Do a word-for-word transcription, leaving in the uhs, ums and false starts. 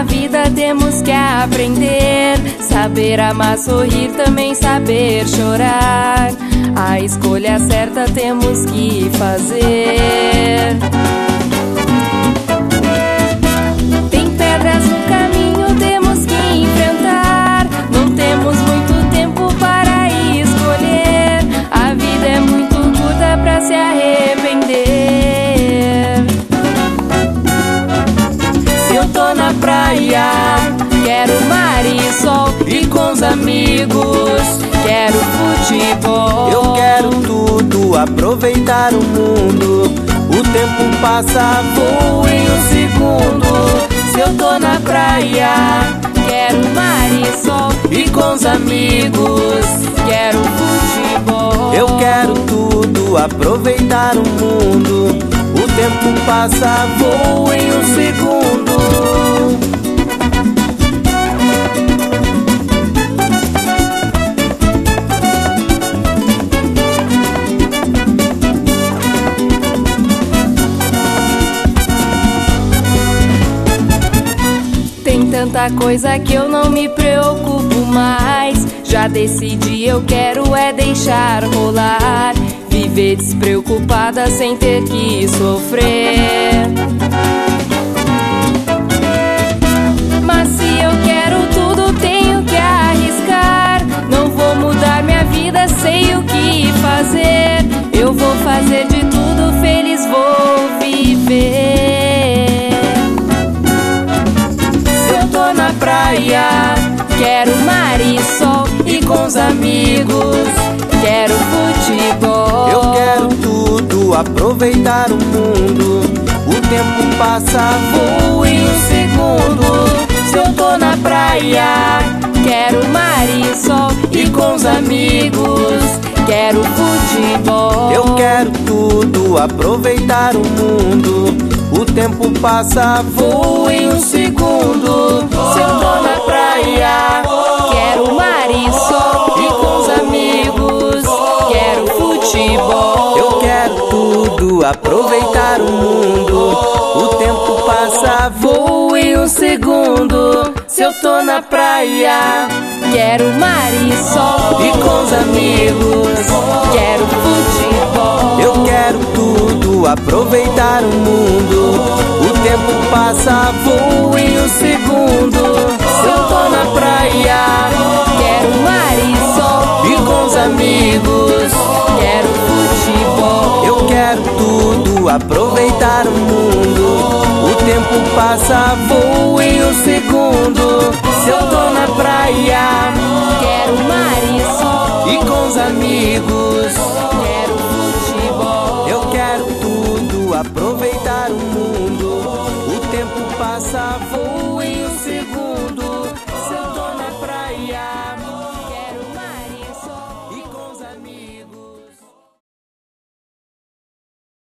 Na vida temos que aprender, saber amar, sorrir, também saber chorar. A escolha certa temos que fazer. Tem pedras no caminho, temos que enfrentar. Não temos muito tempo para escolher. A vida é muito curta pra se arrepender. Se eu tô na praia, quero mar e sol, e com os amigos quero futebol. Eu quero tudo, aproveitar o mundo. O tempo passa, voa em um segundo. Se eu tô na praia, quero mar e sol, e com os amigos quero futebol. Eu quero tudo, aproveitar o mundo. O tempo passa, voa em um segundo. Tem tanta coisa que eu não me preocupo mais. Já decidi, eu quero é deixar rolar. Viver despreocupada sem ter que sofrer. Mas se eu quero tudo, tenho que arriscar. Não vou mudar minha vida, sei o que fazer. Eu vou fazer de tudo, feliz vou viver. Na praia, quero mar e sol, e com os amigos quero futebol. Eu quero tudo, aproveitar o mundo. O tempo passa, voa em um segundo. Se eu tô na praia, quero mar e sol, e com os amigos quero futebol. Eu quero tudo, aproveitar o mundo. O tempo passa, voa em um segundo. Se eu tô na praia, quero mar e sol, e com os amigos quero futebol. Eu quero tudo, aproveitar o mundo. O tempo passa, voa em um segundo. Se eu tô na praia, quero mar e sol, e com os amigos quero futebol. Eu quero tudo, aproveitar o mundo. O tempo passa, voa em um segundo. Se eu tô na praia, quero mar e sol, e com os amigos quero futebol. Eu quero tudo, aproveitar o mundo. O tempo passa, voa em um segundo. Se eu tô na praia, quero mar e sol, e com os amigos quero futebol. Eu quero tudo, aproveitar o mundo. O tempo passa, voa